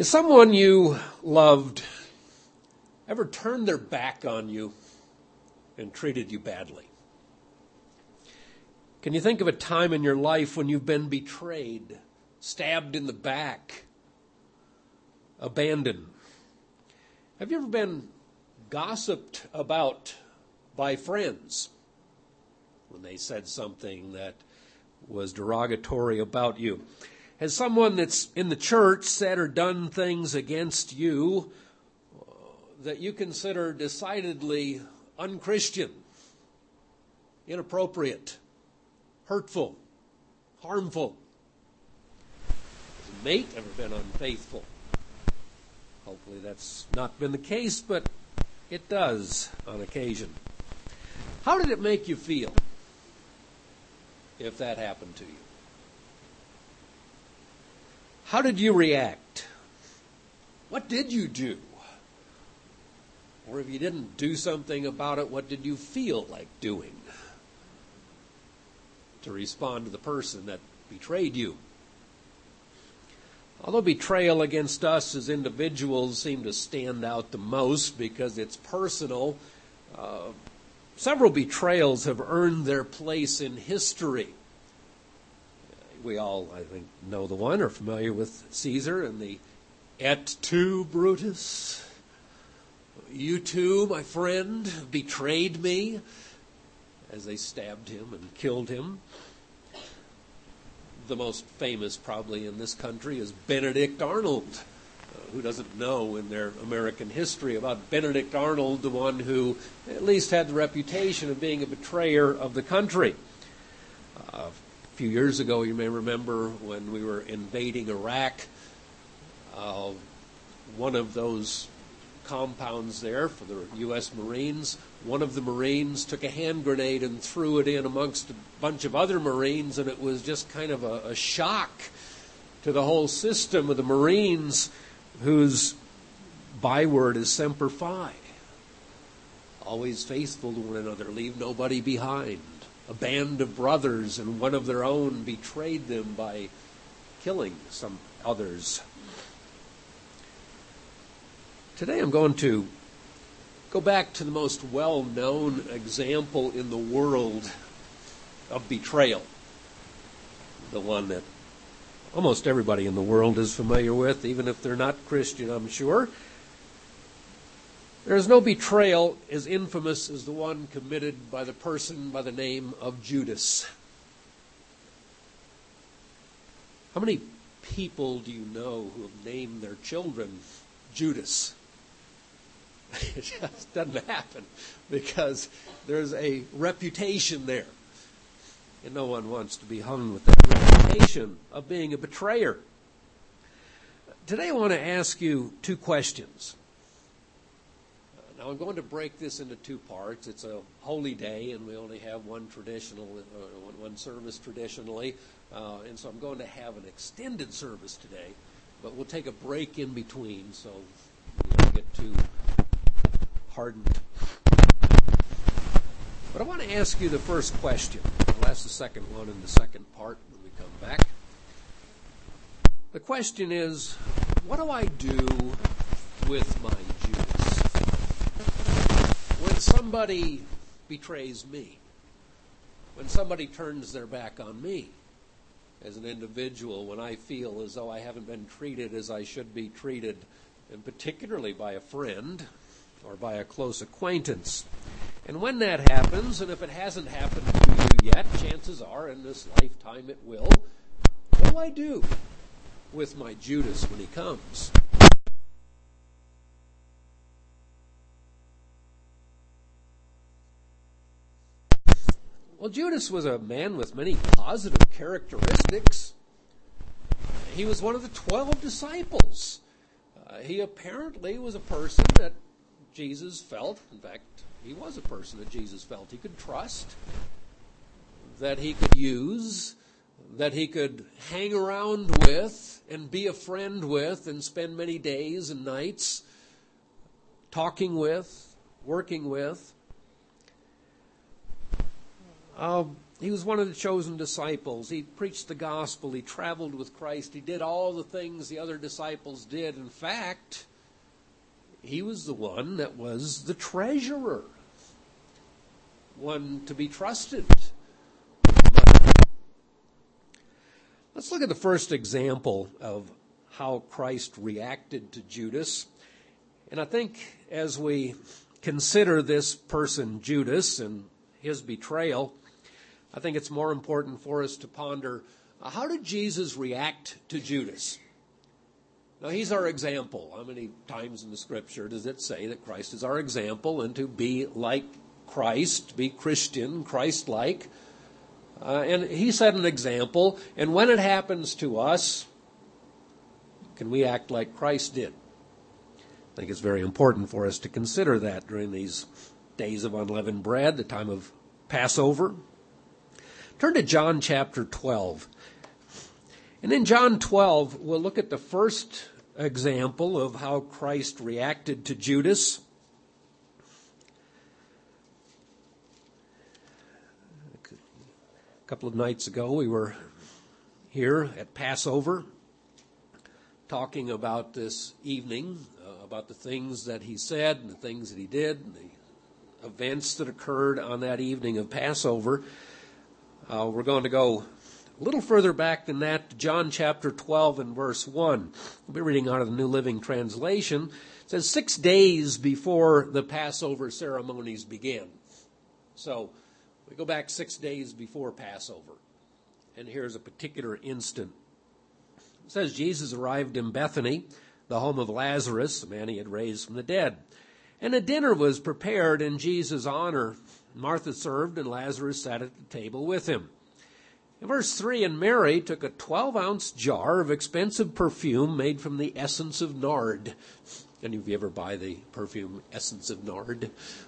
Has someone you loved ever turned their back on you and treated you badly? Can you think of a time in your life when you've been betrayed, stabbed in the back, abandoned? Have you ever been gossiped about by friends when they said something that was derogatory about you? Has someone that's in the church said or done things against you that you consider decidedly unchristian, inappropriate, hurtful, harmful? Has a mate ever been unfaithful? Hopefully that's not been the case, but it does on occasion. How did it make you feel if that happened to you? How did you react? What did you do? Or if you didn't do something about it, what did you feel like doing to respond to the person that betrayed you? Although betrayal against us as individuals seem to stand out the most because it's personal, several betrayals have earned their place in history. We all, I think, know the one, are familiar with Caesar and the "Et tu, Brutus? You too, my friend, betrayed me," as they stabbed him and killed him. The most famous, probably in this country, is Benedict Arnold. Who doesn't know in their American history about Benedict Arnold, the one who at least had the reputation of being a betrayer of the country? A few years ago, you may remember when we were invading Iraq, one of those compounds there for the U.S. Marines, one of the Marines took a hand grenade and threw it in amongst a bunch of other Marines, and it was just kind of a shock to the whole system of the Marines, whose byword is Semper Fi. Always faithful to one another, leave nobody behind. A band of brothers, and one of their own betrayed them by killing some others. Today I'm going to go back to the most well-known example in the world of betrayal. The one that almost everybody in the world is familiar with, even if they're not Christian, I'm sure. There is no betrayal as infamous as the one committed by the person by the name of Judas. How many people do you know who have named their children Judas? It just doesn't happen because there's a reputation there. And no one wants to be hung with that reputation of being a betrayer. Today I want to ask you two questions. Now I'm going to break this into two parts. It's a holy day, and we only have one service traditionally, and so I'm going to have an extended service today. But we'll take a break in between, so we don't get too hardened. But I want to ask you the first question. I'll ask the second one in the second part when we come back. The question is, what do I do with my Judas? When somebody betrays me, when somebody turns their back on me as an individual, when I feel as though I haven't been treated as I should be treated, and particularly by a friend or by a close acquaintance. And when that happens, and if it hasn't happened to you yet, chances are in this lifetime it will, what do I do with my Judas when he comes? Well, Judas was a man with many positive characteristics. He was one of the 12 disciples. He apparently was a person that Jesus felt, in fact, he was a person that Jesus felt he could trust, that he could use, that he could hang around with and be a friend with and spend many days and nights talking with, working with. He was one of the chosen disciples. He preached the gospel. He traveled with Christ. He did all the things the other disciples did. In fact, he was the one that was the treasurer, one to be trusted. Let's look at the first example of how Christ reacted to Judas. And I think as we consider this person, Judas, and his betrayal, I think it's more important for us to ponder, how did Jesus react to Judas? Now, he's our example. How many times in the Scripture does it say that Christ is our example and to be like Christ, be Christian, Christ-like? And he set an example, and when it happens to us, can we act like Christ did? I think it's very important for us to consider that during these days of unleavened bread, the time of Passover. Turn to John chapter 12. And in John 12, we'll look at the first example of how Christ reacted to Judas. A couple of nights ago, we were here at Passover talking about this evening, about the things that he said and the things that he did, and the events that occurred on that evening of Passover. We're going to go a little further back than that, to John chapter 12 and verse 1. We'll be reading out of the New Living Translation. It says, 6 days before the Passover ceremonies began. So we go back 6 days before Passover. And here's a particular instant. It says, Jesus arrived in Bethany, the home of Lazarus, the man he had raised from the dead. And a dinner was prepared in Jesus' honor. Martha served, and Lazarus sat at the table with him. In verse 3, and Mary took a 12-ounce jar of expensive perfume made from the essence of nard. Any of you ever buy the perfume essence of nard?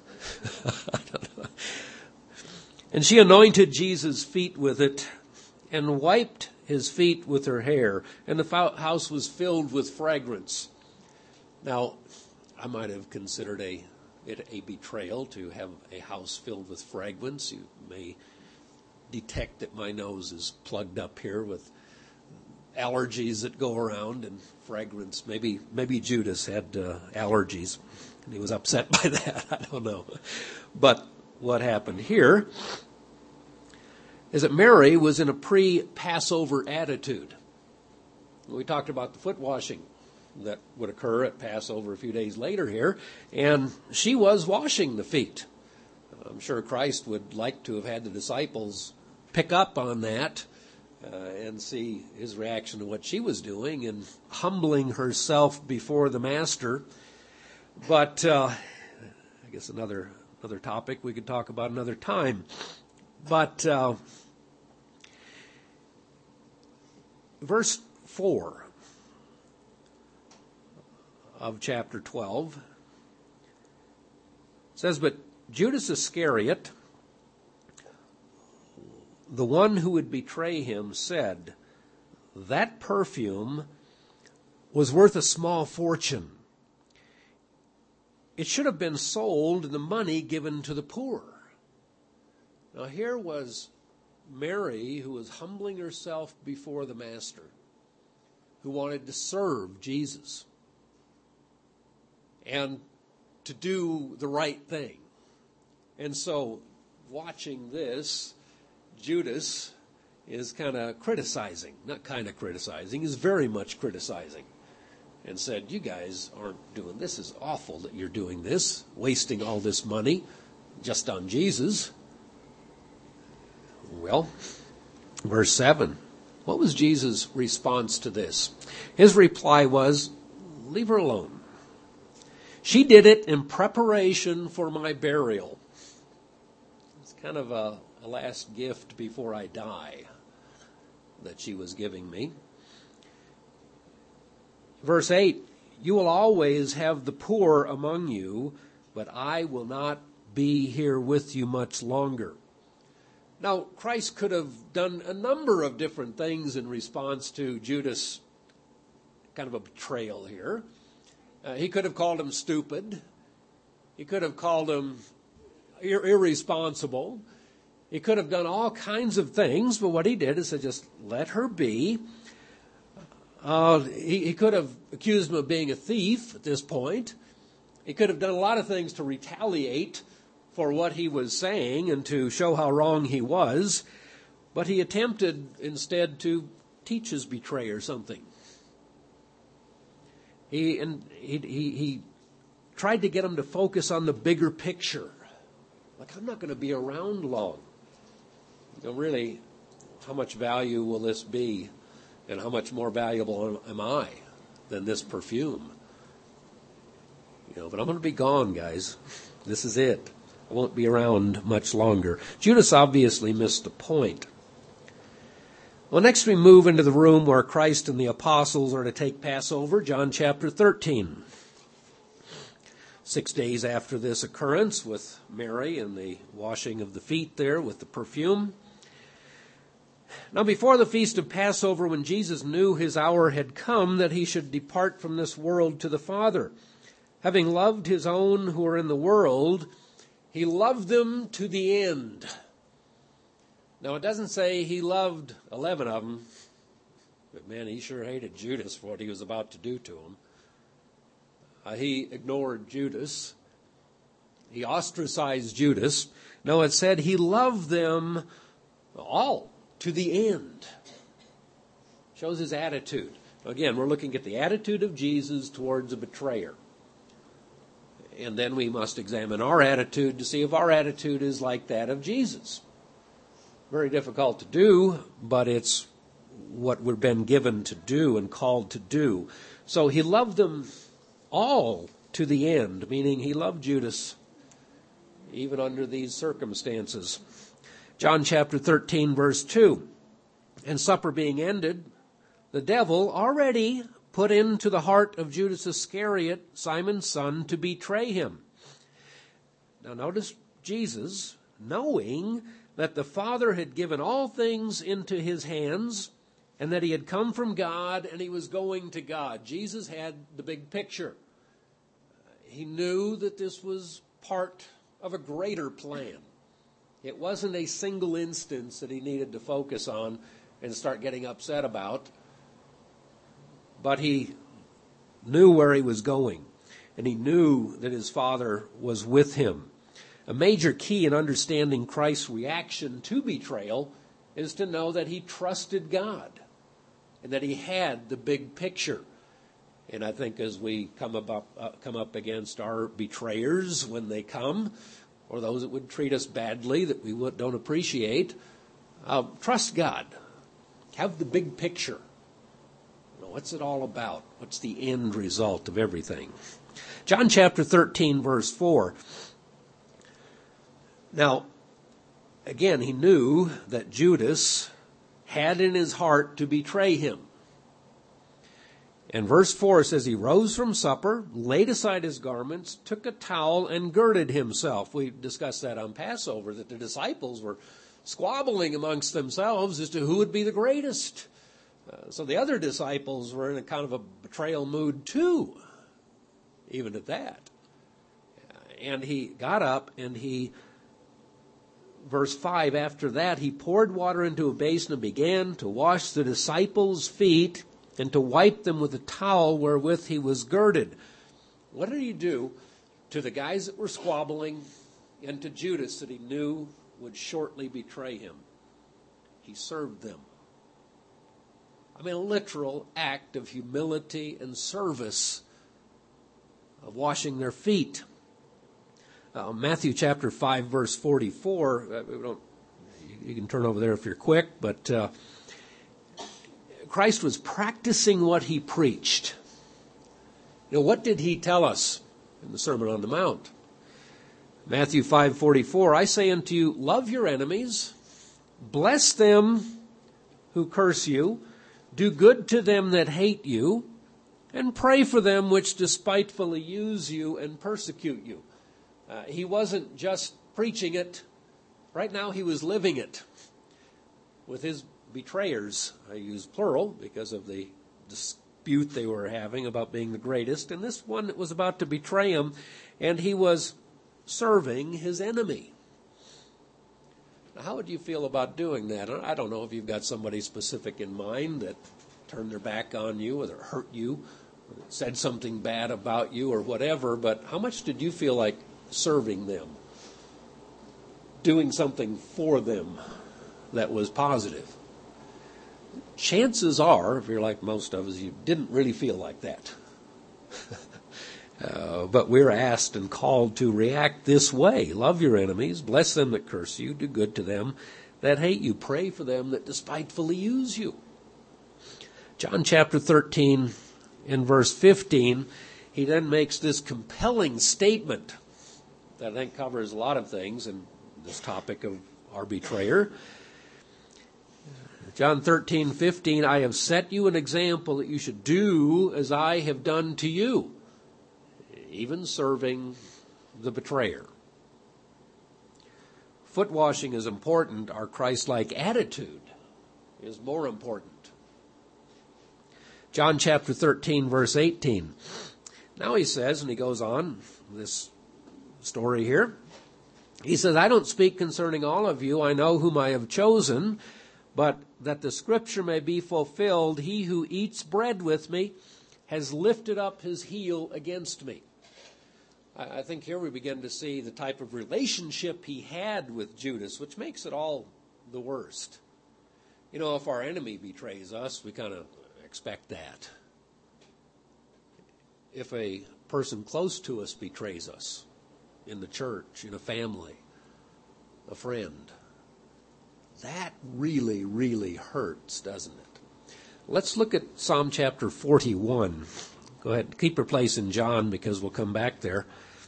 I don't know. And she anointed Jesus' feet with it and wiped his feet with her hair. And the house was filled with fragrance. Now, I might have considered it a betrayal to have a house filled with fragrance. You may detect that my nose is plugged up here with allergies that go around and fragrance. Maybe Judas had allergies and he was upset by that. I don't know. But what happened here is that Mary was in a pre-Passover attitude. We talked about the foot washing that would occur at Passover a few days later here, and she was washing the feet. I'm sure Christ would like to have had the disciples pick up on that and see his reaction to what she was doing and humbling herself before the Master. But I guess another topic we could talk about another time. But verse 4 of chapter 12 says, but Judas Iscariot, the one who would betray him, said, that perfume was worth a small fortune. It should have been sold and the money given to the poor. Now here was Mary, who was humbling herself before the Master, who wanted to serve Jesus and to do the right thing. And so, watching this, Judas is kind of criticizing, not kind of criticizing, he's very much criticizing, and said, you guys aren't doing this. Is awful that you're doing this, wasting all this money just on Jesus. Well, verse 7, what was Jesus' response to this? His reply was, leave her alone. She did it in preparation for my burial. It's kind of a last gift before I die that she was giving me. Verse 8, you will always have the poor among you, but I will not be here with you much longer. Now, Christ could have done a number of different things in response to Judas' kind of a betrayal here. He could have called him stupid. He could have called him irresponsible. He could have done all kinds of things, but what he did is to just let her be. He could have accused him of being a thief at this point. He could have done a lot of things to retaliate for what he was saying and to show how wrong he was. But he attempted instead to teach his betrayer something. He tried to get him to focus on the bigger picture. Like, I'm not going to be around long. Really, how much value will this be? And how much more valuable am I than this perfume? But I'm going to be gone, guys. This is it. I won't be around much longer. Judas obviously missed the point. Well, next we move into the room where Christ and the apostles are to take Passover, John chapter 13. 6 days after this occurrence with Mary and the washing of the feet there with the perfume. Now before the feast of Passover, when Jesus knew his hour had come that he should depart from this world to the Father, having loved his own who are in the world, he loved them to the end. Now it doesn't say he loved 11 of them, but man, he sure hated Judas for what he was about to do to him. He ignored Judas. He ostracized Judas. No, it said he loved them all to the end. Shows his attitude. Again, we're looking at the attitude of Jesus towards a betrayer. And then we must examine our attitude to see if our attitude is like that of Jesus. Very difficult to do, but it's what we've been given to do and called to do. So he loved them all to the end, meaning he loved Judas even under these circumstances. John chapter 13, verse 2. And supper being ended, the devil already put into the heart of Judas Iscariot, Simon's son, to betray him. Now notice Jesus, knowing that the Father had given all things into his hands, and that he had come from God and he was going to God. Jesus had the big picture. He knew that this was part of a greater plan. It wasn't a single instance that he needed to focus on and start getting upset about. But he knew where he was going, and he knew that his Father was with him. A major key in understanding Christ's reaction to betrayal is to know that he trusted God and that he had the big picture. And I think as we come up against our betrayers when they come, or those that would treat us badly that we don't appreciate, trust God. Have the big picture. What's it all about? What's the end result of everything? John chapter 13, verse 4. Now, again, he knew that Judas had in his heart to betray him. And verse 4 says, he rose from supper, laid aside his garments, took a towel, and girded himself. We discussed that on Passover, that the disciples were squabbling amongst themselves as to who would be the greatest. So the other disciples were in a kind of a betrayal mood too, even at that. And he got up and verse 5, after that, he poured water into a basin and began to wash the disciples' feet and to wipe them with a towel wherewith he was girded. What did he do to the guys that were squabbling and to Judas that he knew would shortly betray him? He served them. I mean, a literal act of humility and service of washing their feet. Matthew chapter 5, verse 44. You can turn over there if you're quick, but Christ was practicing what he preached. What did he tell us in the Sermon on the Mount? Matthew 5:44, I say unto you, love your enemies, bless them who curse you, do good to them that hate you, and pray for them which despitefully use you and persecute you. He wasn't just preaching it. Right now he was living it with his betrayers. I use plural because of the dispute they were having about being the greatest. And this one was about to betray him, and he was serving his enemy. How would you feel about doing that? I don't know if you've got somebody specific in mind that turned their back on you or that hurt you or that said something bad about you or whatever, but how much did you feel like serving them, doing something for them that was positive? Chances are, if you're like most of us, you didn't really feel like that. But we're asked and called to react this way. Love your enemies, bless them that curse you, do good to them that hate you, pray for them that despitefully use you. John chapter 13 in verse 15, he then makes this compelling statement that I think covers a lot of things in this topic of our betrayer. John 13:15, I have set you an example that you should do as I have done to you, even serving the betrayer. Foot washing is important. Our Christ-like attitude is more important. John chapter 13, verse 18. Now he says, and he goes on, this story here. He says, I don't speak concerning all of you. I know whom I have chosen, but that the scripture may be fulfilled, he who eats bread with me has lifted up his heel against me. I think here we begin to see the type of relationship he had with Judas, which makes it all the worst. You know, if our enemy betrays us, we kind of expect that. If a person close to us betrays us, in the church, in a family, a friend, that really, really hurts, doesn't it? Let's look at Psalm chapter 41. Go ahead, keep your place in John because we'll come back there.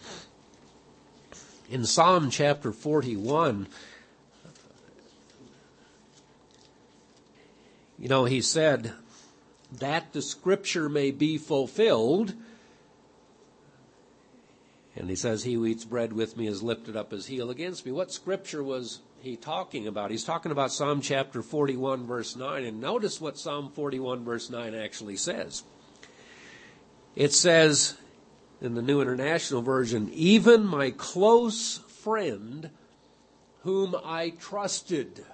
In Psalm chapter 41, you know, he said that the scripture may be fulfilled. And he says, he who eats bread with me has lifted up his heel against me. What scripture was he talking about? He's talking about Psalm chapter 41, verse 9. And notice what Psalm 41, verse 9 actually says. It says, in the New International Version, even my close friend whom I trusted.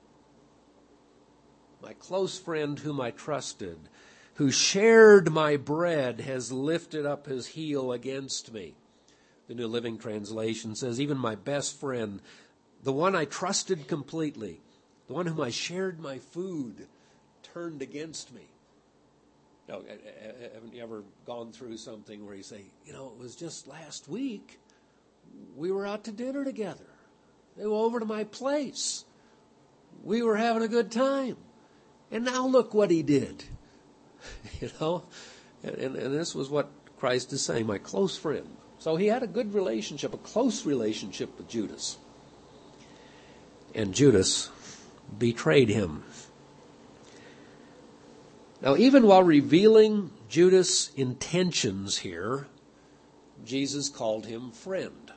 My close friend whom I trusted, who shared my bread, has lifted up his heel against me. The New Living Translation says, even my best friend, the one I trusted completely, the one whom I shared my food, turned against me. Now, haven't you ever gone through something where you say, you know, it was just last week, we were out to dinner together. They were over to my place. We were having a good time. And now look what he did. You know, and this was what Christ is saying, my close friend. So he had a good relationship, a close relationship with Judas. And Judas betrayed him. Now, even while revealing Judas' intentions here, Jesus called him friend.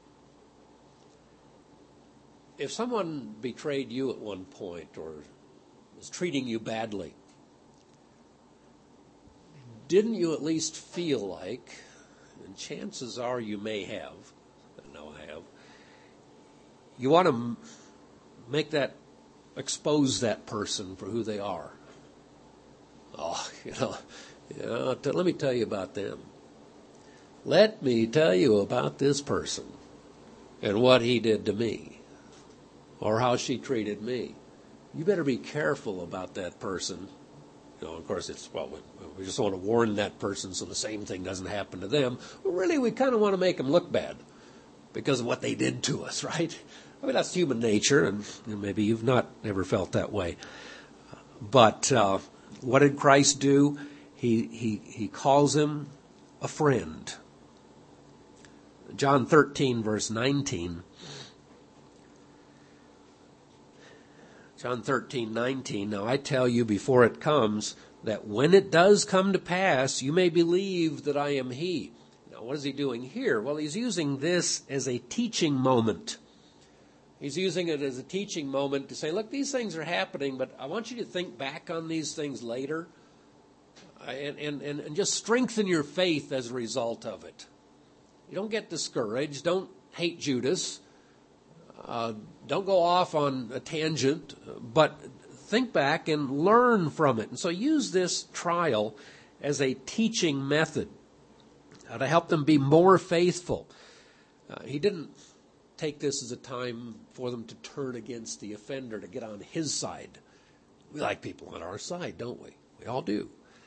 If someone betrayed you at one point or was treating you badly, didn't you at least feel like, and chances are you may have, I know I have, you want to expose that person for who they are. Oh, let me tell you about them. Let me tell you about this person and what he did to me or how she treated me. You better be careful about that person. You know, of course, we just want to warn that person so the same thing doesn't happen to them. But really, we kind of want to make them look bad because of what they did to us, right? I mean, that's human nature, and maybe you've not ever felt that way. But what did Christ do? He calls him a friend. John 13, verse 19. John 13:19. Now I tell you before it comes, that when it does come to pass, you may believe that I am he. Now what is he doing here? Well, he's using this as a teaching moment. He's using it as a teaching moment to say, look, these things are happening, but I want you to think back on these things later and just strengthen your faith as a result of it. You don't get discouraged. Don't hate Judas. Don't go off on a tangent, but think back and learn from it. And so use this trial as a teaching method to help them be more faithful. He didn't take this as a time for them to turn against the offender, to get on his side. We like people on our side, don't we? We all do.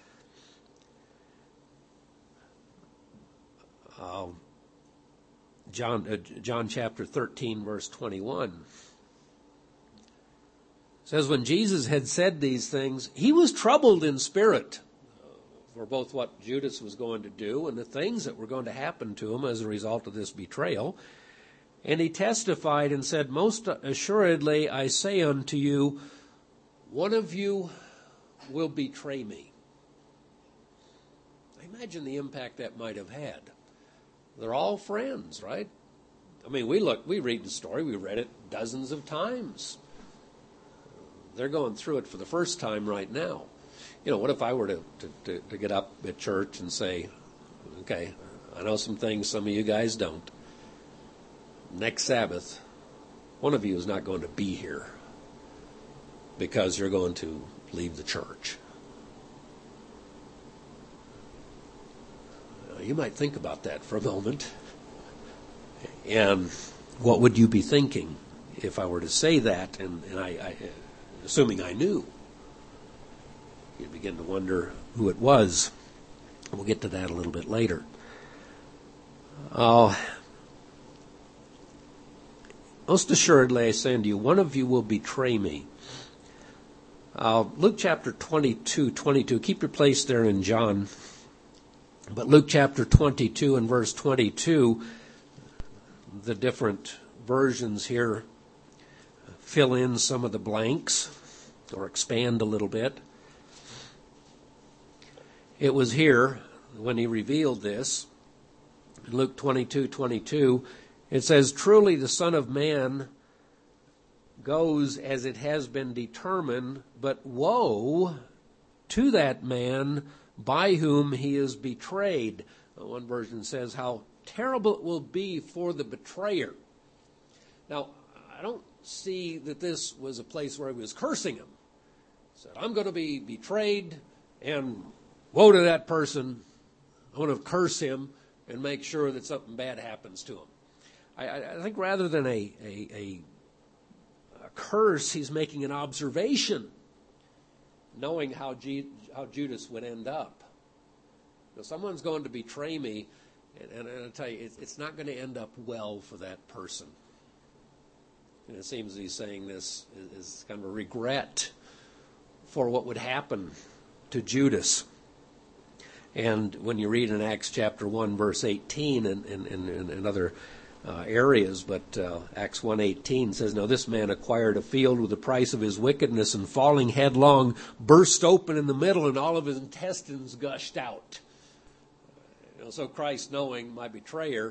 John chapter 13, verse 21 says, when Jesus had said these things, he was troubled in spirit for both what Judas was going to do and the things that were going to happen to him as a result of this betrayal. And he testified and said, most assuredly I say unto you, one of you will betray me. Imagine the impact that might have had. They're all friends, right? I mean, we read the story, we read it dozens of times. They're going through it for the first time right now. You know, what if I were to get up at church and say, okay, I know some things some of you guys don't. Next Sabbath, one of you is not going to be here because you're going to leave the church. You might think about that for a moment. And what would you be thinking if I were to say that, and I assuming I knew? You'd begin to wonder who it was. We'll get to that a little bit later. Most assuredly I say unto you, one of you will betray me. Luke chapter 22. Keep your place there in John. But Luke chapter 22 and verse 22, the different versions here fill in some of the blanks or expand a little bit. It was here when he revealed this, in Luke 22:22, it says, truly the Son of Man goes as it has been determined, but woe to that man by whom he is betrayed. One version says how terrible it will be for the betrayer. Now, I don't see that this was a place where he was cursing him. He said, I'm going to be betrayed, and woe to that person. I'm going to curse him and make sure that something bad happens to him. I think rather than a curse, he's making an observation, knowing how Judas would end up. Now, someone's going to betray me, and I'll tell you, it's not going to end up well for that person. And it seems he's saying this is kind of a regret for what would happen to Judas. And when you read in Acts chapter 1, verse 18, and other areas, but Acts 1:18 says, now this man acquired a field with the price of his wickedness, and falling headlong, burst open in the middle, and all of his intestines gushed out. So Christ, knowing my betrayer,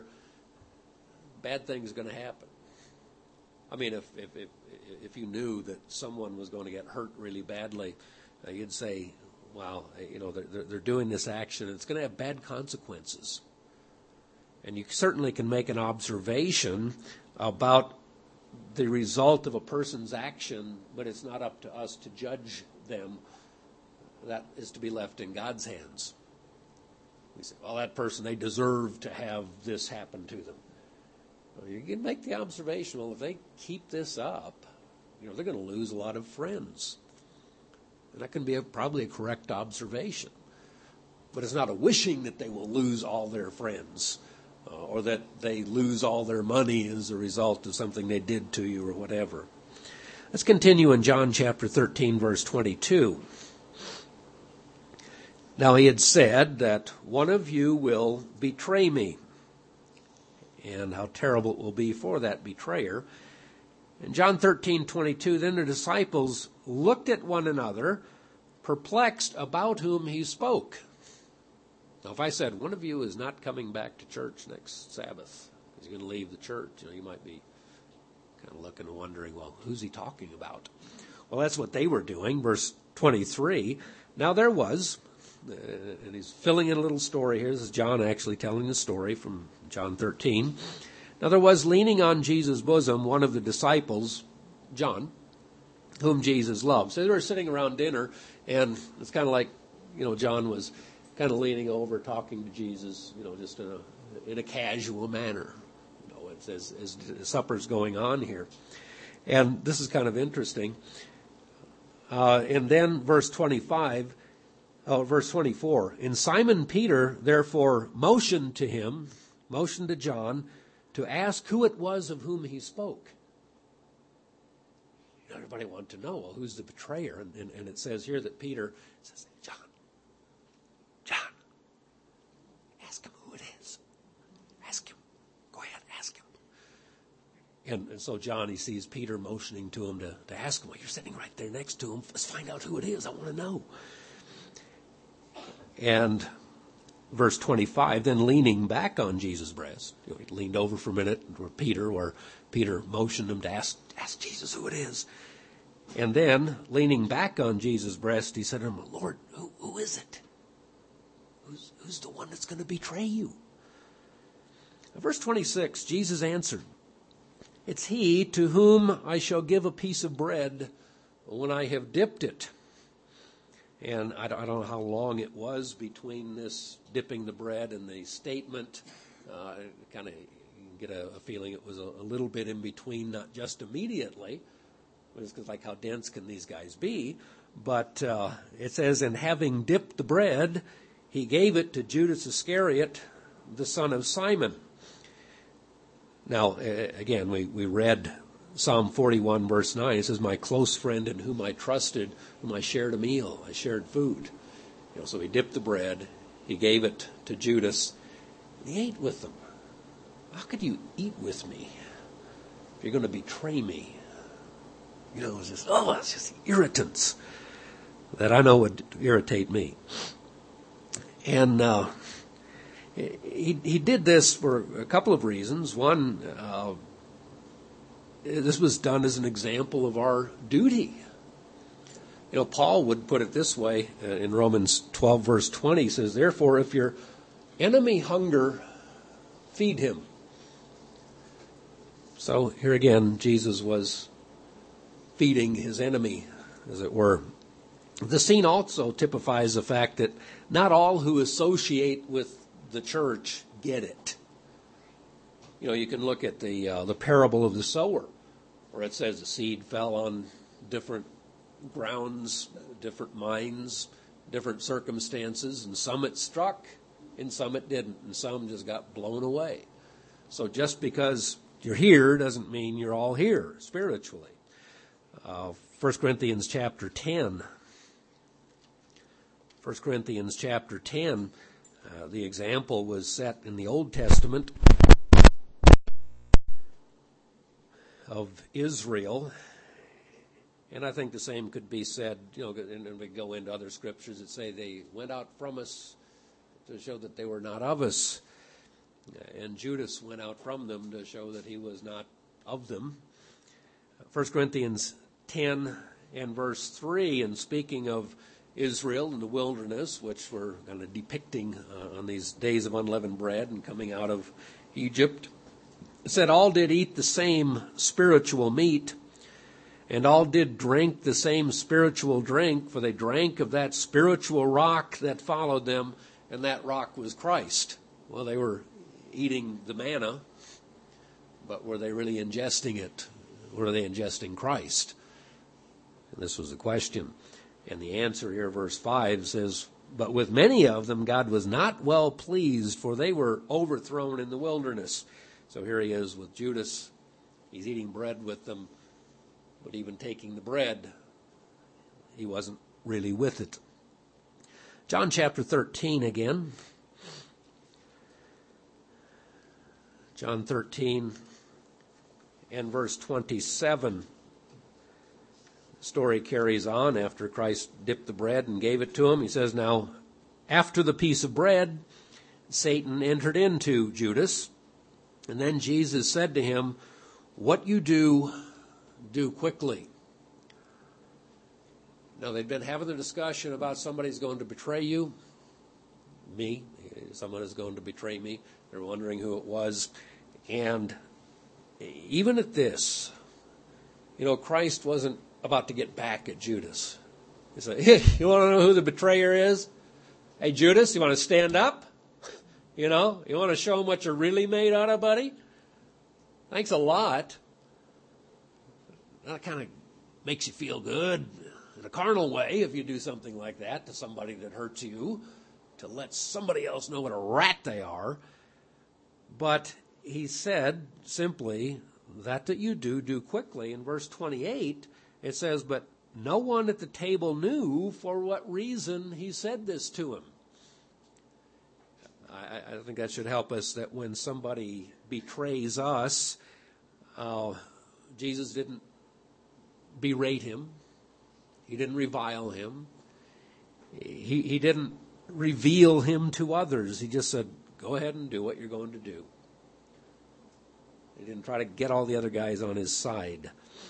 bad thing's going to happen. I mean, if you knew that someone was going to get hurt really badly, you'd say, wow, they're doing this action, and it's going to have bad consequences. And you certainly can make an observation about the result of a person's action, but it's not up to us to judge them. That is to be left in God's hands. We say, well, that person, they deserve to have this happen to them. Well, you can make the observation, well, if they keep this up, they're going to lose a lot of friends. And that can be probably a correct observation. But it's not a wishing that they will lose all their friends. Or that they lose all their money as a result of something they did to you or whatever. Let's continue in John chapter 13, verse 22. Now he had said that one of you will betray me, and how terrible it will be for that betrayer. In John 13:22, then the disciples looked at one another, perplexed about whom he spoke. Now, if I said, one of you is not coming back to church next Sabbath, he's going to leave the church, you might be kind of looking and wondering, well, who's he talking about? Well, that's what they were doing. Verse 23, now there was, and he's filling in a little story here. This is John actually telling the story from John 13. Now there was leaning on Jesus' bosom one of the disciples, John, whom Jesus loved. So they were sitting around dinner, and it's kind of like, John was kind of leaning over, talking to Jesus, just in a casual manner, as supper's going on here. And this is kind of interesting. And then verse 24, and Simon Peter therefore motioned to John, to ask who it was of whom he spoke. Everybody wanted to know, well, who's the betrayer? And it says here that Peter says, John, ask him who it is. Ask him. Go ahead, ask him. And so John, he sees Peter motioning to him to ask him. Well, you're sitting right there next to him. Let's find out who it is. I want to know. And verse 25, then leaning back on Jesus' breast, he leaned over for a minute where Peter motioned him to ask Jesus who it is. And then, leaning back on Jesus' breast, he said to him, Lord, who is it? Who's the one that's going to betray you? Verse 26, Jesus answered, it's he to whom I shall give a piece of bread when I have dipped it. And I don't know how long it was between this dipping the bread and the statement. Kind of get a feeling it was a little bit in between, not just immediately. It's like, how dense can these guys be? But it says, and having dipped the bread, he gave it to Judas Iscariot, the son of Simon. Now, again, we read Psalm 41, verse 9. It says, my close friend in whom I trusted, whom I shared a meal, I shared food. So he dipped the bread, he gave it to Judas, and he ate with them. How could you eat with me if you're going to betray me? It's just irritants that I know would irritate me. And he did this for a couple of reasons. One, this was done as an example of our duty. Paul would put it this way in Romans 12, verse 20. He says, therefore, if your enemy hunger, feed him. So here again, Jesus was feeding his enemy, as it were. The scene also typifies the fact that not all who associate with the church get it. You can look at the parable of the sower, where it says the seed fell on different grounds, different minds, different circumstances, and some it struck, and some it didn't, and some just got blown away. So just because you're here doesn't mean you're all here spiritually. 1 Corinthians chapter 10. 1 Corinthians chapter 10, the example was set in the Old Testament of Israel. And I think the same could be said, and we go into other scriptures that say they went out from us to show that they were not of us. And Judas went out from them to show that he was not of them. 1 Corinthians 10 and verse 3, and speaking of Israel in the wilderness, which we're kind of depicting on these days of unleavened bread and coming out of Egypt, it said, all did eat the same spiritual meat, and all did drink the same spiritual drink, for they drank of that spiritual rock that followed them, and that rock was Christ. Well, they were eating the manna, but were they really ingesting it? Were they ingesting Christ? And this was the question. And the answer here, verse 5, says, but with many of them God was not well pleased, for they were overthrown in the wilderness. So here he is with Judas. He's eating bread with them, but even taking the bread, he wasn't really with it. John chapter 13 again. John 13 and verse 27. The story carries on after Christ dipped the bread and gave it to him. He says, now, after the piece of bread, Satan entered into Judas. And then Jesus said to him, what you do, do quickly. Now, they'd been having the discussion about somebody's going to betray you. Me. Someone is going to betray me. They're wondering who it was. And even at this, Christ wasn't about to get back at Judas. He said, hey, you want to know who the betrayer is? Hey, Judas, you want to stand up? You want to show them what you're really made out of, buddy? Thanks a lot. That kind of makes you feel good in a carnal way if you do something like that to somebody that hurts you, to let somebody else know what a rat they are. But he said simply, that you do quickly. In verse 28, it says, but no one at the table knew for what reason he said this to him. I think that should help us, that when somebody betrays us, Jesus didn't berate him. He didn't revile him. He didn't reveal him to others. He just said, go ahead and do what you're going to do. He didn't try to get all the other guys on his side.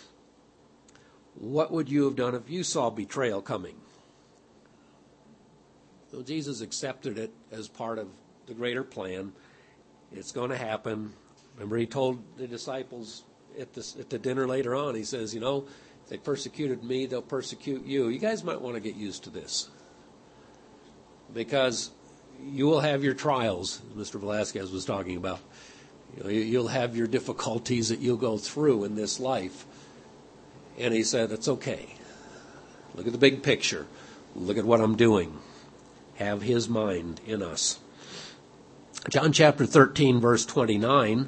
What would you have done if you saw betrayal coming? So Jesus accepted it as part of the greater plan. It's going to happen. Remember, he told the disciples at the dinner later on, he says, if they persecuted me, they'll persecute you. You guys might want to get used to this, because you will have your trials, Mr. Velasquez was talking about. You'll have your difficulties that you'll go through in this life. And he said, it's okay. Look at the big picture. Look at what I'm doing. Have his mind in us. John chapter 13, verse 29.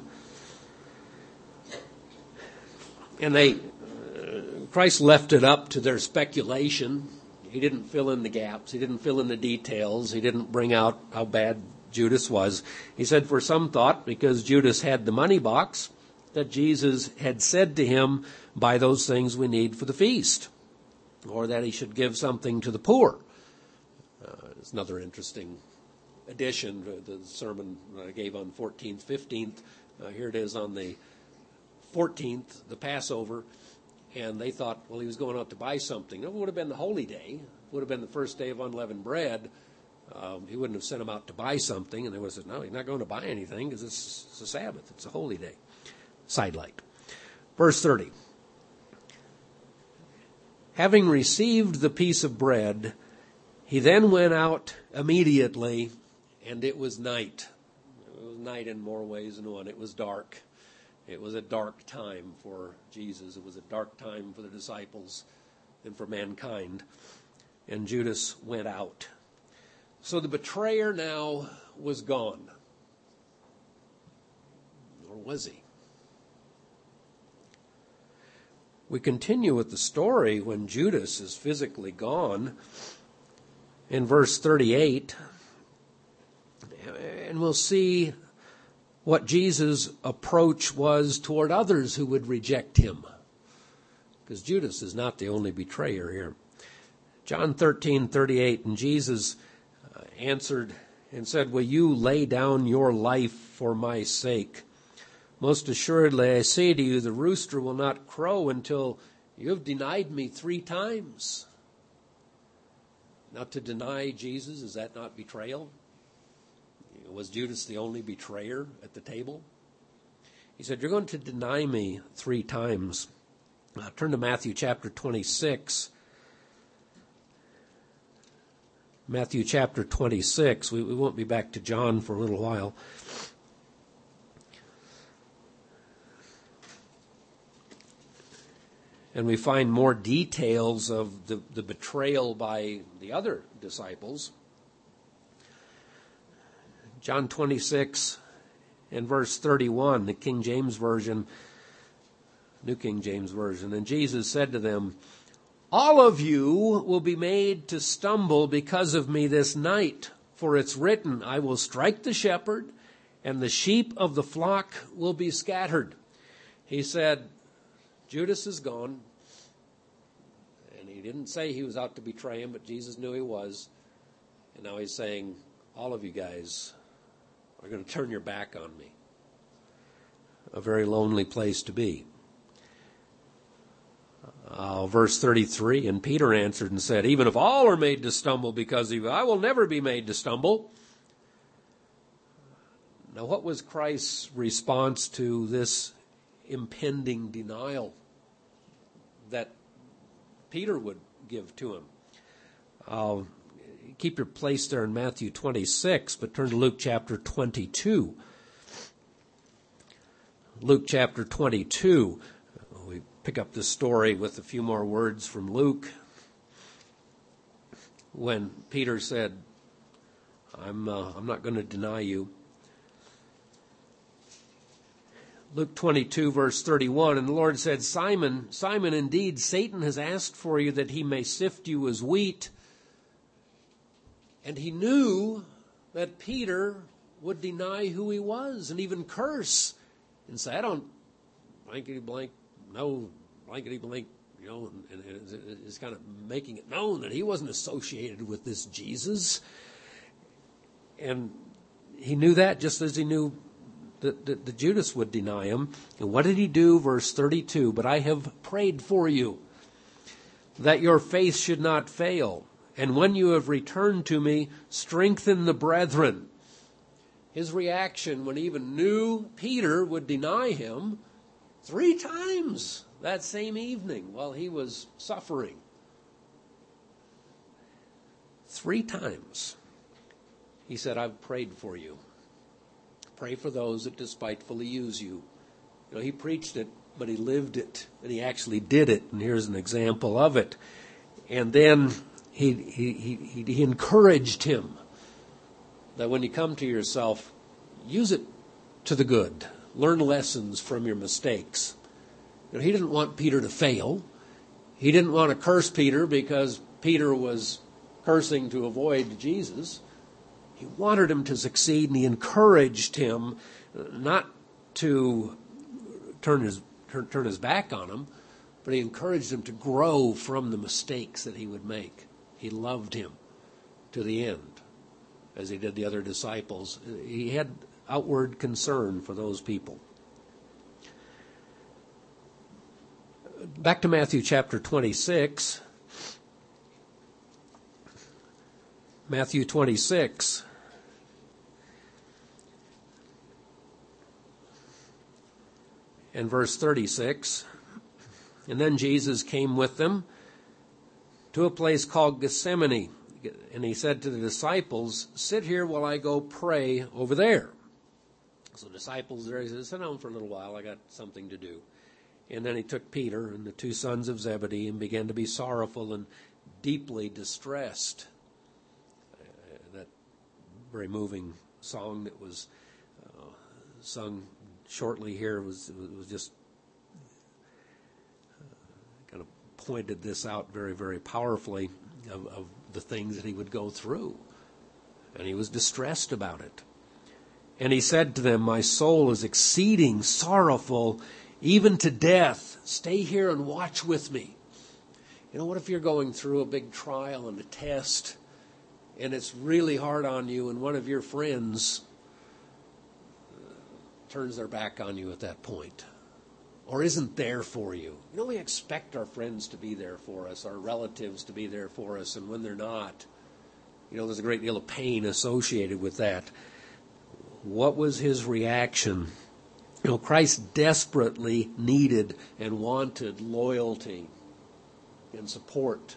And Christ left it up to their speculation. He didn't fill in the gaps. He didn't fill in the details. He didn't bring out how bad Judas was. He said, for some thought, because Judas had the money box, that Jesus had said to him, buy those things we need for the feast, or that he should give something to the poor. It's another interesting addition to the sermon I gave on 14th, 15th. Here it is on the 14th, the Passover, and they thought, well, he was going out to buy something. It would have been the holy day. It would have been the first day of unleavened bread. He wouldn't have sent him out to buy something, and they would have said, no, he's not going to buy anything because it's a Sabbath. It's a holy day. Sidelight. Verse 30. Having received the piece of bread, he then went out immediately, and it was night. It was night in more ways than one. It was dark. It was a dark time for Jesus. It was a dark time for the disciples and for mankind. And Judas went out. So the betrayer now was gone. Or was he? We continue with the story when Judas is physically gone in verse 38. And we'll see what Jesus' approach was toward others who would reject him. Because Judas is not the only betrayer here. John 13:38, and Jesus answered and said, will you lay down your life for my sake? Most assuredly, I say to you, the rooster will not crow until you have denied me 3 times. Now, to deny Jesus, is that not betrayal? Was Judas the only betrayer at the table? He said, you're going to deny me 3 times. Turn to Matthew chapter 26. Matthew chapter 26. We won't be back to John for a little while. And we find more details of the betrayal by the other disciples. John 26 and verse 31, the King James Version, New King James Version. And Jesus said to them, all of you will be made to stumble because of me this night. For it's written, I will strike the shepherd, and the sheep of the flock will be scattered. He said, Judas is gone. And he didn't say he was out to betray him, but Jesus knew he was. And now he's saying, all of you guys are going to turn your back on me. A very lonely place to be. Verse 33, and Peter answered and said, even if all are made to stumble because of you, I will never be made to stumble. Now, what was Christ's response to this impending denial that Peter would give to him? Keep your place there in Matthew 26, but turn to Luke chapter 22. Luke chapter 22. We pick up this story with a few more words from Luke. When Peter said, I'm not going to deny you. Luke 22, verse 31, and the Lord said, Simon, Simon, indeed Satan has asked for you that he may sift you as wheat. And he knew that Peter would deny who he was and even curse and say, I don't blankety blank, no, blankety blank, and it's kind of making it known that he wasn't associated with this Jesus. And he knew that just as he knew that Judas would deny him. And what did he do? Verse 32, but I have prayed for you that your faith should not fail. And when you have returned to me, strengthen the brethren. His reaction when he even knew Peter would deny him 3 times that same evening while he was suffering. 3 times. He said, I've prayed for you. Pray for those that despitefully use you. He preached it, but he lived it, and he actually did it. And here's an example of it. And then he encouraged him that when you come to yourself, use it to the good. Learn lessons from your mistakes. He didn't want Peter to fail. He didn't want to curse Peter because Peter was cursing to avoid Jesus. He wanted him to succeed, and he encouraged him not to turn his back on him, but he encouraged him to grow from the mistakes that he would make. He loved him to the end, as he did the other disciples. He had outward concern for those people. Back to Matthew chapter 26. Matthew 26. And verse 36. And then Jesus came with them to a place called Gethsemane. And he said to the disciples, sit here while I go pray over there. So the disciples there, he said, sit down for a little while, I got something to do. And then he took Peter and the 2 sons of Zebedee and began to be sorrowful and deeply distressed. That very moving song that was sung shortly here was just kind of pointed this out very, very powerfully of the things that he would go through. And he was distressed about it. And he said to them, my soul is exceeding sorrowful, even to death. Stay here and watch with me. What if you're going through a big trial and a test, and it's really hard on you, and one of your friends turns their back on you at that point, or isn't there for you? We expect our friends to be there for us, our relatives to be there for us, and when they're not, there's a great deal of pain associated with that. What was his reaction? Christ desperately needed and wanted loyalty and support.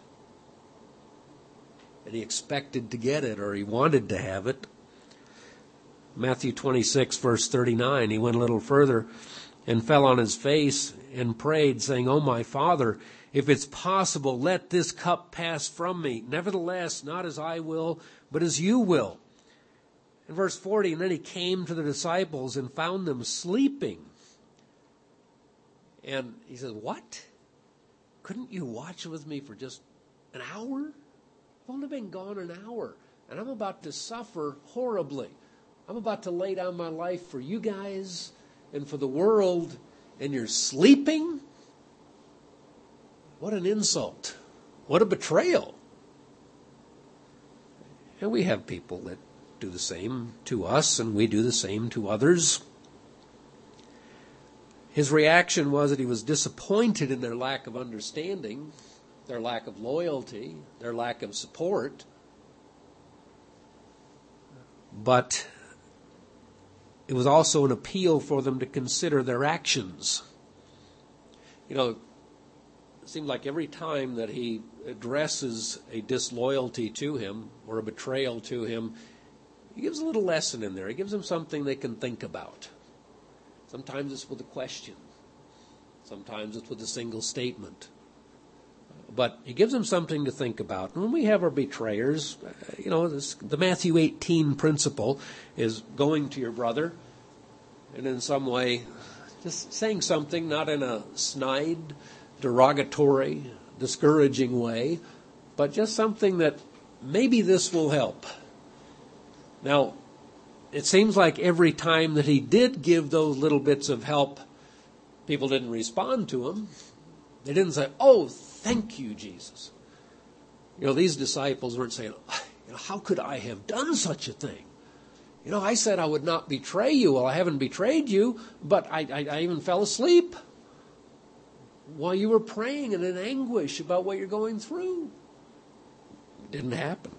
And he expected to get it, or he wanted to have it. Matthew 26, verse 39, he went a little further and fell on his face and prayed, saying, oh, my Father, if it's possible, let this cup pass from me. Nevertheless, not as I will, but as you will. In verse 40, and then he came to the disciples and found them sleeping. And he says, what? Couldn't you watch with me for just an hour? I've only been gone an hour, and I'm about to suffer horribly. I'm about to lay down my life for you guys and for the world, and you're sleeping? What an insult. What a betrayal. And we have people that do the same to us, and we do the same to others. His reaction was that he was disappointed in their lack of understanding, their lack of loyalty, their lack of support. But it was also an appeal for them to consider their actions. You know, it seemed like every time that he addresses a disloyalty to him or a betrayal to him, he gives a little lesson in there. He gives them something they can think about. Sometimes it's with a question. Sometimes it's with a single statement. But he gives them something to think about. And when we have our betrayers, the Matthew 18 principle is going to your brother and in some way just saying something, not in a snide, derogatory, discouraging way, but just something that maybe this will help. Now, it seems like every time that he did give those little bits of help, people didn't respond to him. They didn't say, "Oh, thank you, Jesus." These disciples weren't saying, "How could I have done such a thing? I said I would not betray you. Well, I haven't betrayed you, but I even fell asleep while you were praying and in anguish about what you're going through." It didn't happen.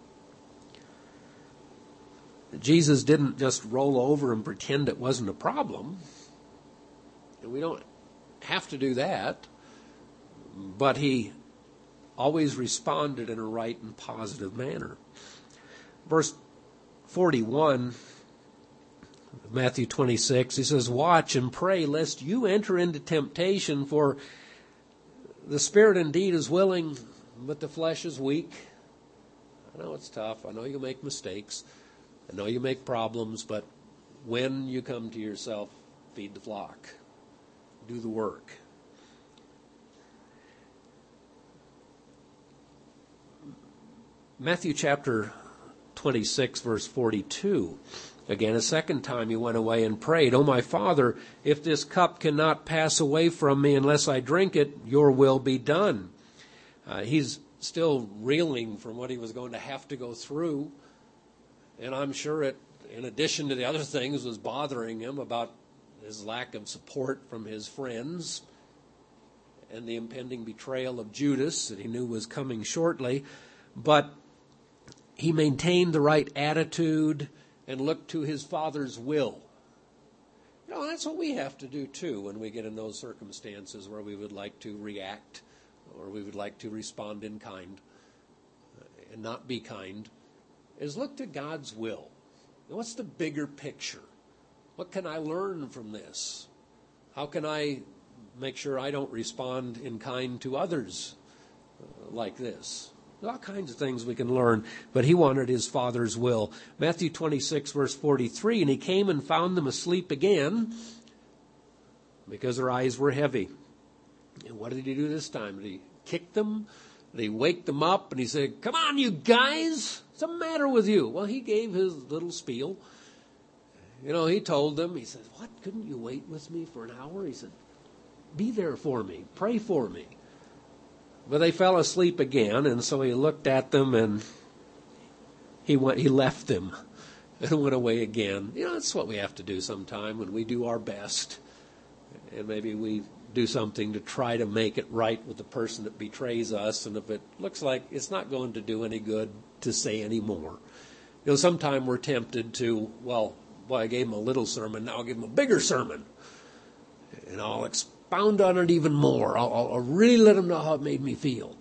Jesus didn't just roll over and pretend it wasn't a problem. And we don't have to do that. But he always responded in a right and positive manner. Verse 41, Matthew 26, he says, "Watch and pray lest you enter into temptation, for the spirit indeed is willing, but the flesh is weak." I know it's tough. I know you make mistakes. I know you make problems, but when you come to yourself, feed the flock. Do the work. Matthew chapter 26, verse 42. Again, a second time he went away and prayed, "O my Father, if this cup cannot pass away from me unless I drink it, your will be done." He's still reeling from what he was going to have to go through. And I'm sure it, in addition to the other things, was bothering him about his lack of support from his friends and the impending betrayal of Judas that he knew was coming shortly. But he maintained the right attitude and looked to his Father's will. That's what we have to do too when we get in those circumstances where we would like to react or we would like to respond in kind and not be kind, is look to God's will. What's the bigger picture? What can I learn from this? How can I make sure I don't respond in kind to others like this? All kinds of things we can learn, but he wanted his Father's will. Matthew 26, verse 43, "And he came and found them asleep again because their eyes were heavy." And what did he do this time? Did he kick them? Did he wake them up? And he said, "Come on, you guys, what's the matter with you?" Well, he gave his little spiel. He told them, he said, "What, couldn't you wait with me for an hour?" He said, "Be there for me, pray for me." But they fell asleep again, and so he looked at them and he left them and went away again. That's what we have to do sometime when we do our best. And maybe we do something to try to make it right with the person that betrays us, and if it looks like it's not going to do any good to say any more. Sometimes we're tempted to, I gave him a little sermon, now I'll give him a bigger sermon. And I'll expound on it even more. I'll really let him know how it made me feel.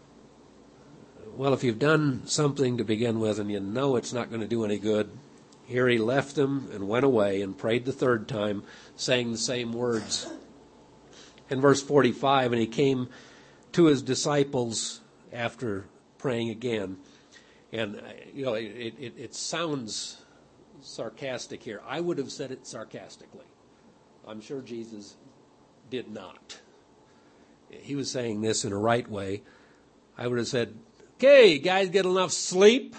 Well, if you've done something to begin with and you know it's not going to do any good, here he left them and went away and prayed the third time, saying the same words. In verse 45, "And he came to his disciples after praying again." And, it sounds sarcastic here. I would have said it sarcastically. I'm sure Jesus did not. He was saying this in a right way. I would have said, "Okay, guys, get enough sleep.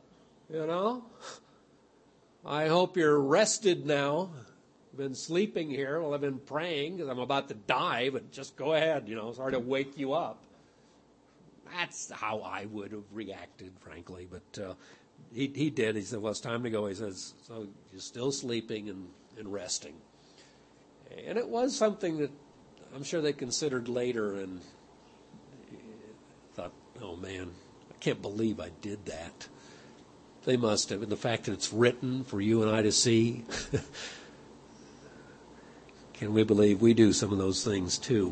I hope you're rested now. I've been sleeping here while I've been praying because I'm about to die, but just go ahead, sorry to wake you up." That's how I would have reacted, frankly. But he did. He said, "Well, it's time to go." He says, "So you're still sleeping and resting." And it was something that I'm sure they considered later and thought, "Oh, man, I can't believe I did that." They must have. And the fact that it's written for you and I to see, can we believe we do some of those things too?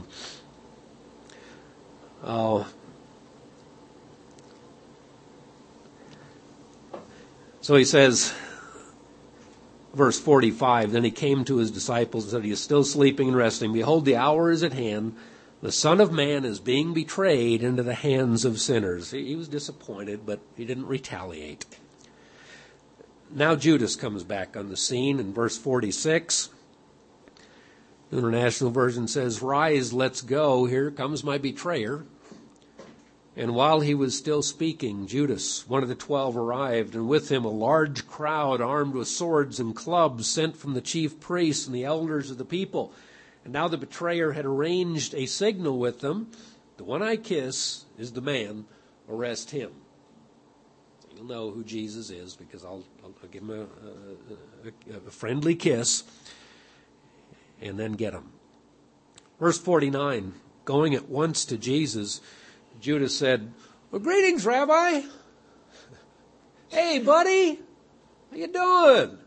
So he says, verse 45, then he came to his disciples and said, he is still sleeping and resting. Behold, the hour is at hand. The Son of Man is being betrayed into the hands of sinners. He was disappointed, but he didn't retaliate. Now Judas comes back on the scene in verse 46. The International Version says, rise, let's go. Here comes my betrayer. And while he was still speaking, Judas, one of the 12, arrived, and with him a large crowd armed with swords and clubs sent from the chief priests and the elders of the people. And now the betrayer had arranged a signal with them. The one I kiss is the man. Arrest him. So you'll know who Jesus is because I'll give him a friendly kiss and then get him. Verse 49, going at once to Jesus, Judas said, well, greetings, Rabbi. Hey, buddy. How you doing?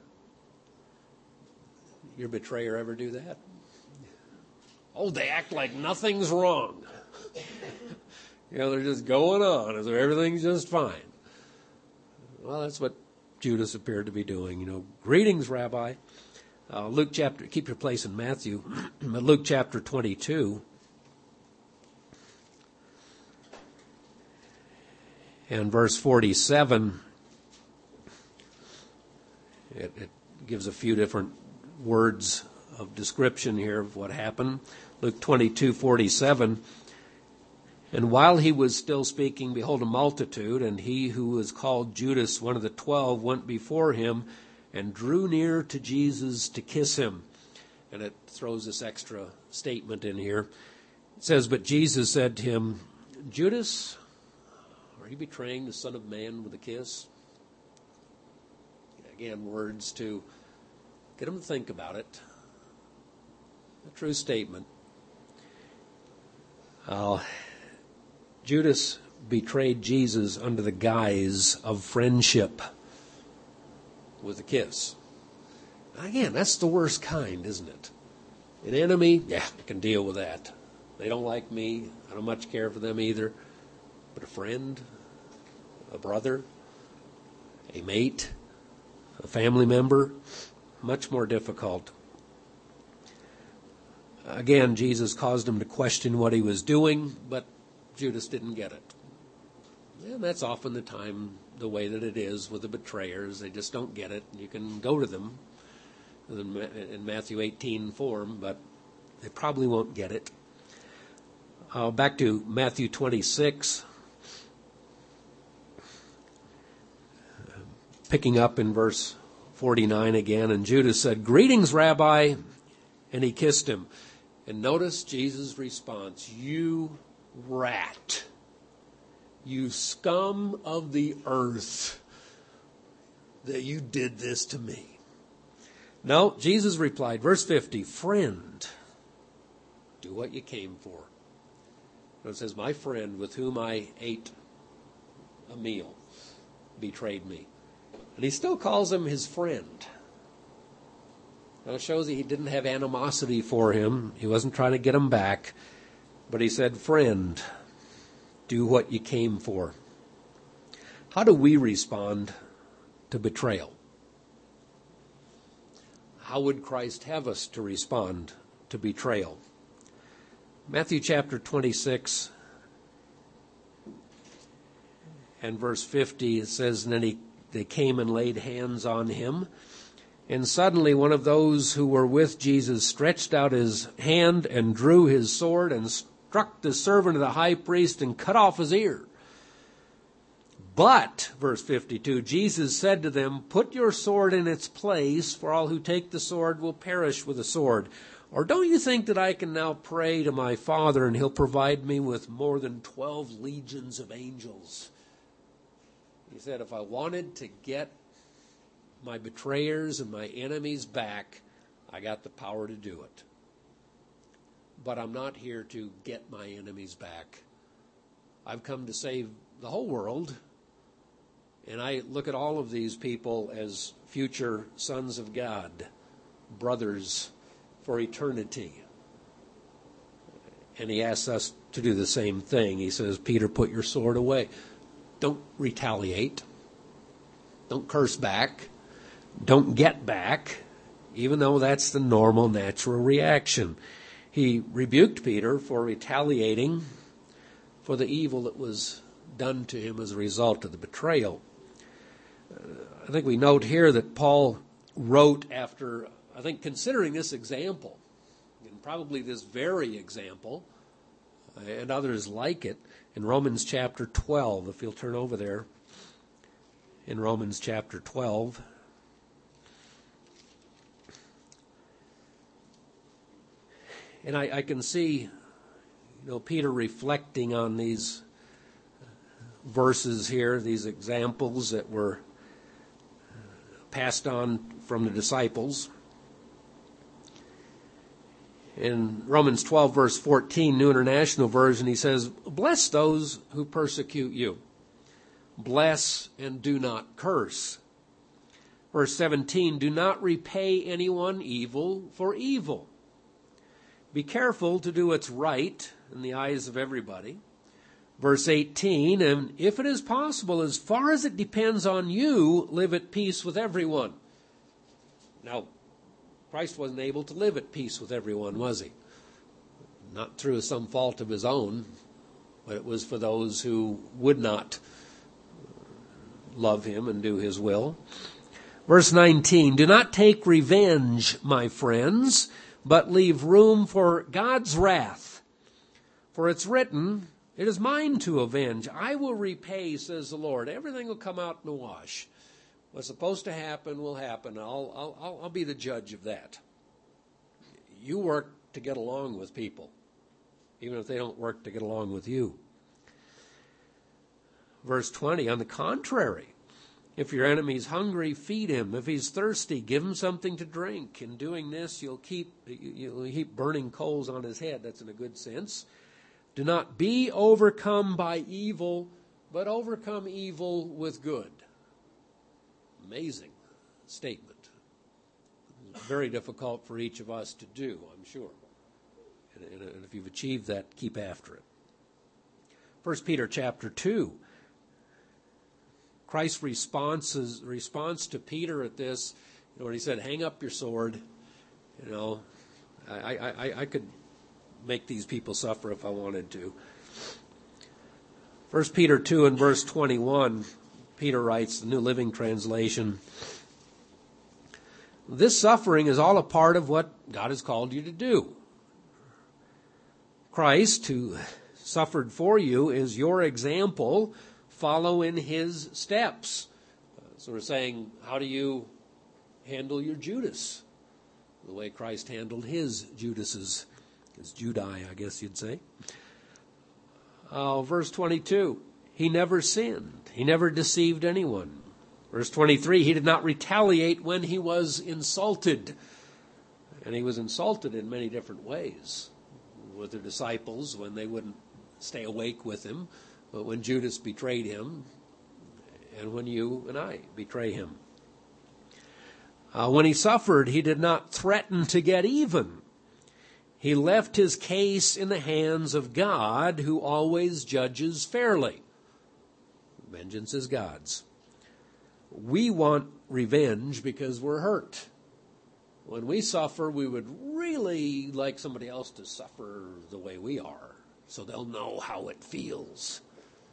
Your betrayer ever do that? Oh, they act like nothing's wrong. They're just going on as if everything's just fine. Well, that's what Judas appeared to be doing. Greetings, Rabbi. Luke chapter, keep your place in Matthew, but Luke chapter 22. And verse 47, it gives a few different words of description here of what happened. Luke 22:47, and while he was still speaking, behold, a multitude, and he who was called Judas, one of the 12, went before him and drew near to Jesus to kiss him. And it throws this extra statement in here. It says, but Jesus said to him, Judas, are you betraying the Son of Man with a kiss? Again, words to get him to think about it. A true statement. Judas betrayed Jesus under the guise of friendship with a kiss. Again, that's the worst kind, isn't it? An enemy, I can deal with that. They don't like me. I don't much care for them either. But a friend, a brother, a mate, a family member, much more difficult. Again, Jesus caused him to question what he was doing, but Judas didn't get it. And that's often the way that it is with the betrayers. They just don't get it. You can go to them in Matthew 18 form, but they probably won't get it. Back to Matthew 26. Picking up in verse 49 again, and Judas said, greetings, Rabbi, and he kissed him. And notice Jesus' response, you rat, you scum of the earth, that you did this to me. No, Jesus replied, verse 50, friend, do what you came for. And it says, my friend with whom I ate a meal betrayed me. And he still calls him his friend. Now it shows that he didn't have animosity for him. He wasn't trying to get him back. But he said, friend, do what you came for. How do we respond to betrayal? How would Christ have us to respond to betrayal? Matthew chapter 26 and verse 50, it says, and then they came and laid hands on him. And suddenly one of those who were with Jesus stretched out his hand and drew his sword and struck the servant of the high priest and cut off his ear. But, verse 52, Jesus said to them, put your sword in its place, for all who take the sword will perish with the sword. Or don't you think that I can now pray to my Father and he'll provide me with more than 12 legions of angels? He said, if I wanted to get my betrayers and my enemies back, I got the power to do it. But I'm not here to get my enemies back. I've come to save the whole world, And I look at all of these people as future sons of God, brothers for eternity. And he asks us to do the same thing. He says, Peter, put your sword away. Don't retaliate. Don't curse back. Don't get back, even though that's the normal, natural reaction. He rebuked Peter for retaliating for the evil that was done to him as a result of the betrayal. I think we note here that Paul wrote after, I think, considering this example, and probably this very example, and others like it, in Romans chapter 12, if you'll turn over there, in Romans chapter 12. And I can see, Peter reflecting on these verses here, these examples that were passed on from the disciples. In Romans 12, verse 14, New International Version, he says, bless those who persecute you. Bless and do not curse. Verse 17, do not repay anyone evil for evil. Be careful to do what's right in the eyes of everybody. Verse 18, and if it is possible, as far as it depends on you, live at peace with everyone. Now, Christ wasn't able to live at peace with everyone, was he? Not through some fault of his own, but it was for those who would not love him and do his will. Verse 19, do not take revenge, my friends, but leave room for God's wrath. For it's written, it is mine to avenge. I will repay, says the Lord. Everything will come out in the wash. What's supposed to happen will happen. I'll be the judge of that. You work to get along with people, even if they don't work to get along with you. Verse 20, on the contrary, if your enemy's hungry, feed him. If he's thirsty, give him something to drink. In doing this, you'll heap burning coals on his head. That's in a good sense. Do not be overcome by evil, but overcome evil with good. Amazing statement. It's very difficult for each of us to do, I'm sure. And if you've achieved that, keep after it. 1 Peter chapter 2. Christ's response to Peter at this, when he said, hang up your sword, I could make these people suffer if I wanted to. 1 Peter 2 and verse 21, Peter writes, the New Living Translation, this suffering is all a part of what God has called you to do. Christ, who suffered for you, is your example. Follow in his steps. So we're saying, how do you handle your Judas? The way Christ handled his Judases. His Judai, I guess you'd say. Verse 22, he never sinned. He never deceived anyone. Verse 23, he did not retaliate when he was insulted. And he was insulted in many different ways. With the disciples, when they wouldn't stay awake with him. But when Judas betrayed him, and when you and I betray him. When he suffered, he did not threaten to get even. He left his case in the hands of God, who always judges fairly. Vengeance is God's. We want revenge because we're hurt. When we suffer, we would really like somebody else to suffer the way we are, so they'll know how it feels.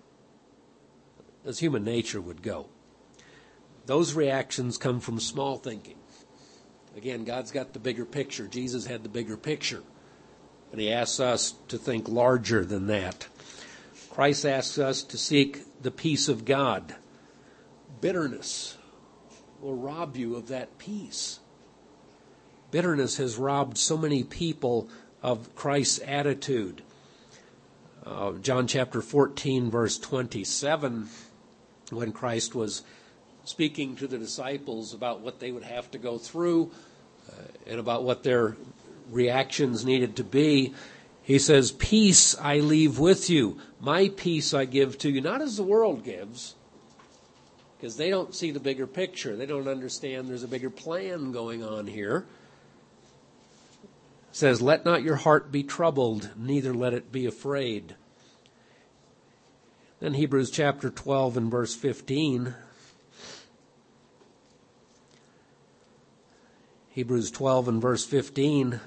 As human nature would go. Those reactions come from small thinking. Again, God's got the bigger picture. Jesus had the bigger picture. And he asks us to think larger than that. Christ asks us to seek the peace of God. Bitterness will rob you of that peace. Bitterness has robbed so many people of Christ's attitude. John chapter 14, verse 27, when Christ was speaking to the disciples about what they would have to go through and about what their reactions needed to be, he says, peace I leave with you. My peace I give to you, not as the world gives. because they don't see the bigger picture. They don't understand there's a bigger plan going on here. It says, let not your heart be troubled, neither let it be afraid. Then Hebrews chapter 12 and verse 15. Hebrews 12 and verse 15.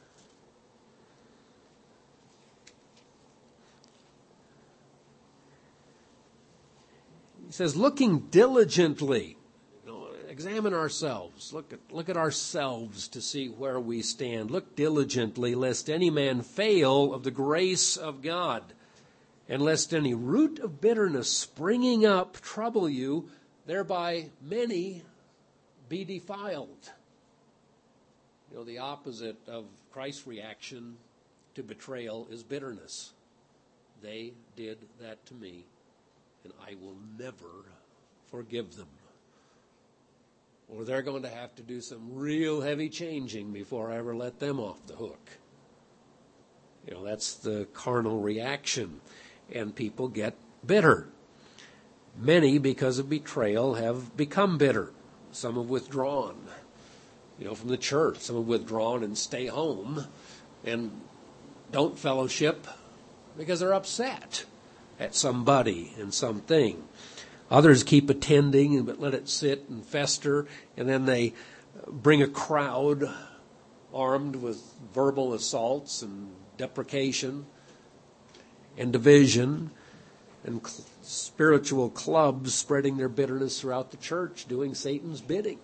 He says, looking diligently, examine ourselves. Look at ourselves to see where we stand. Look diligently, lest any man fail of the grace of God, and lest any root of bitterness springing up trouble you, thereby many be defiled. The opposite of Christ's reaction to betrayal is bitterness. They did that to me, and I will never forgive them. Or they're going to have to do some real heavy changing before I ever let them off the hook. That's the carnal reaction, and people get bitter. Many, because of betrayal, have become bitter. Some have withdrawn, from the church. Some have withdrawn and stay home and don't fellowship because they're upset at somebody and something. Others keep attending but let it sit and fester, and then they bring a crowd armed with verbal assaults and deprecation and division and spiritual clubs spreading their bitterness throughout the church, doing Satan's bidding.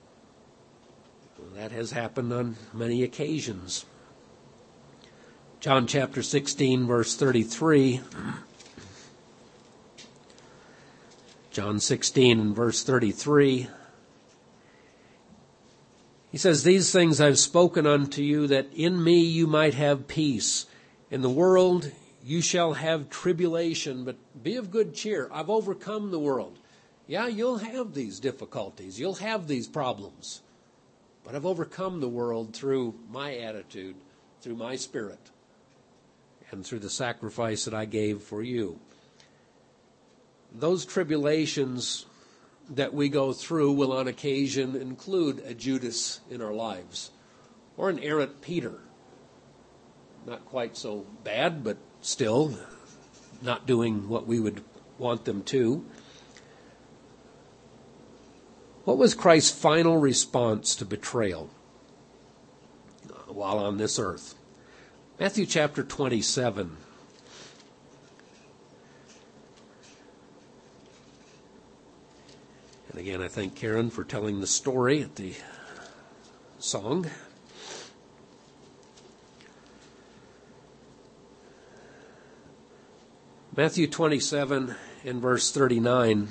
That has happened on many occasions. John chapter 16, verse 33. John 16 and verse 33. He says, these things I've spoken unto you, that in me you might have peace. In the world you shall have tribulation, but be of good cheer. I've overcome the world. Yeah, you'll have these difficulties. You'll have these problems. But I've overcome the world through my attitude, through my spirit, and through the sacrifice that I gave for you. Those tribulations that we go through will on occasion include a Judas in our lives, or an errant Peter. Not quite so bad, but still not doing what we would want them to. What was Christ's final response to betrayal while on this earth? Matthew chapter 27. And again, I thank Karen for telling the story at the song. Matthew 27 and verse 39.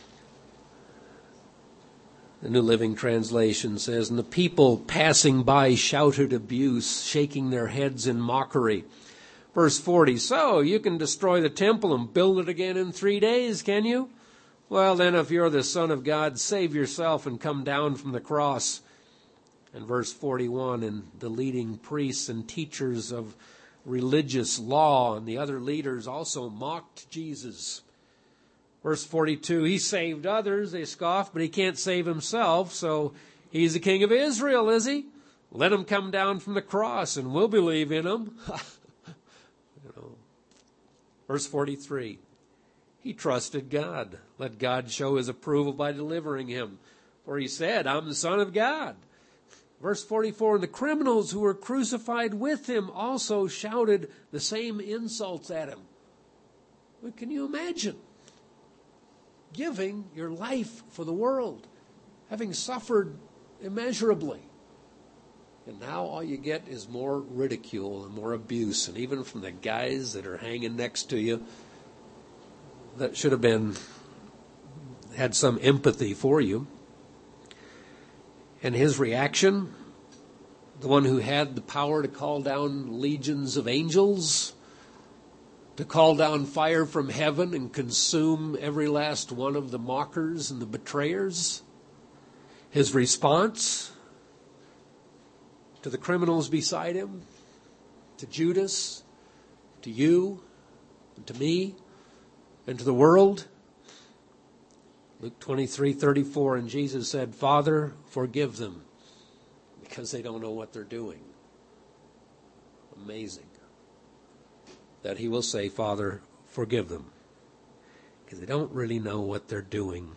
The New Living Translation says, and the people passing by shouted abuse, shaking their heads in mockery. Verse 40, so you can destroy the temple and build it again in 3 days, can you? Well, then, if you're the Son of God, save yourself and come down from the cross. And verse 41, and the leading priests and teachers of religious law and the other leaders also mocked Jesus. Verse 42, he saved others, they scoffed, but he can't save himself, so he's the king of Israel, is he? Let him come down from the cross and we'll believe in him. Verse 43, he trusted God. Let God show his approval by delivering him. For he said, I'm the Son of God. Verse 44, and the criminals who were crucified with him also shouted the same insults at him. Well, can you imagine? Giving your life for the world, having suffered immeasurably. And now all you get is more ridicule and more abuse, and even from the guys that are hanging next to you that should have had some empathy for you. And his reaction, the one who had the power to call down legions of angels, to call down fire from heaven and consume every last one of the mockers and the betrayers. His response to the criminals beside him, to Judas, to you, and to me, and to the world. Luke 23:34, and Jesus said, Father, forgive them, because they don't know what they're doing. Amazing that he will say, Father, forgive them, because they don't really know what they're doing.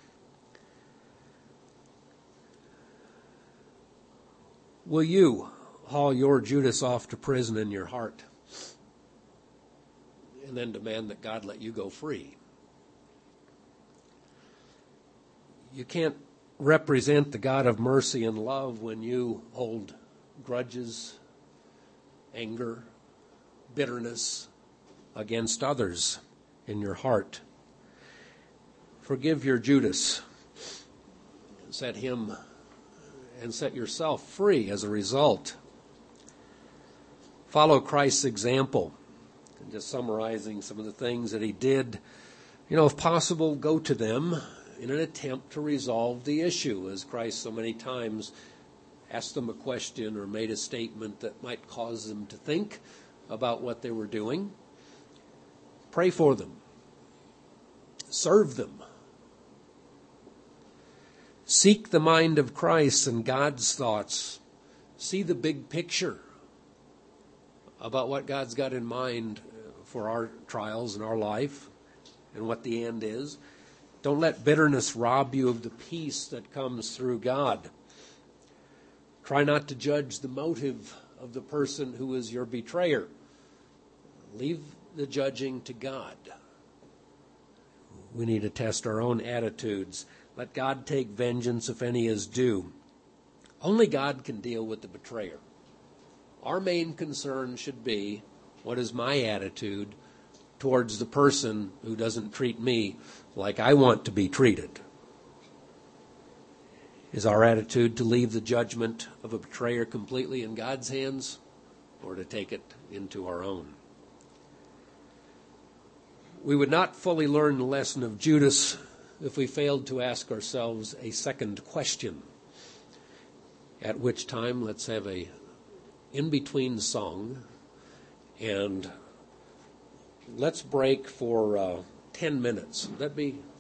Will you haul your Judas off to prison in your heart and then demand that God let you go free? You can't represent the God of mercy and love when you hold grudges, anger, bitterness against others in your heart. Forgive your Judas. Set him and set yourself free as a result. Follow Christ's example. And just summarizing some of the things that he did, if possible, go to them in an attempt to resolve the issue, as Christ so many times asked them a question or made a statement that might cause them to think about what they were doing. Pray for them. Serve them. Seek the mind of Christ and God's thoughts. See the big picture about what God's got in mind for our trials in our life and what the end is. Don't let bitterness rob you of the peace that comes through God. Try not to judge the motive of the person who is your betrayer. Leave the judging to God. We need to test our own attitudes. Let God take vengeance if any is due. Only God can deal with the betrayer. Our main concern should be, what is my attitude towards the person who doesn't treat me like I want to be treated? Is our attitude to leave the judgment of a betrayer completely in God's hands, or to take it into our own? We would not fully learn the lesson of Judas if we failed to ask ourselves a second question, at which time let's have a in-between song, and let's break for 10 minutes. Would that be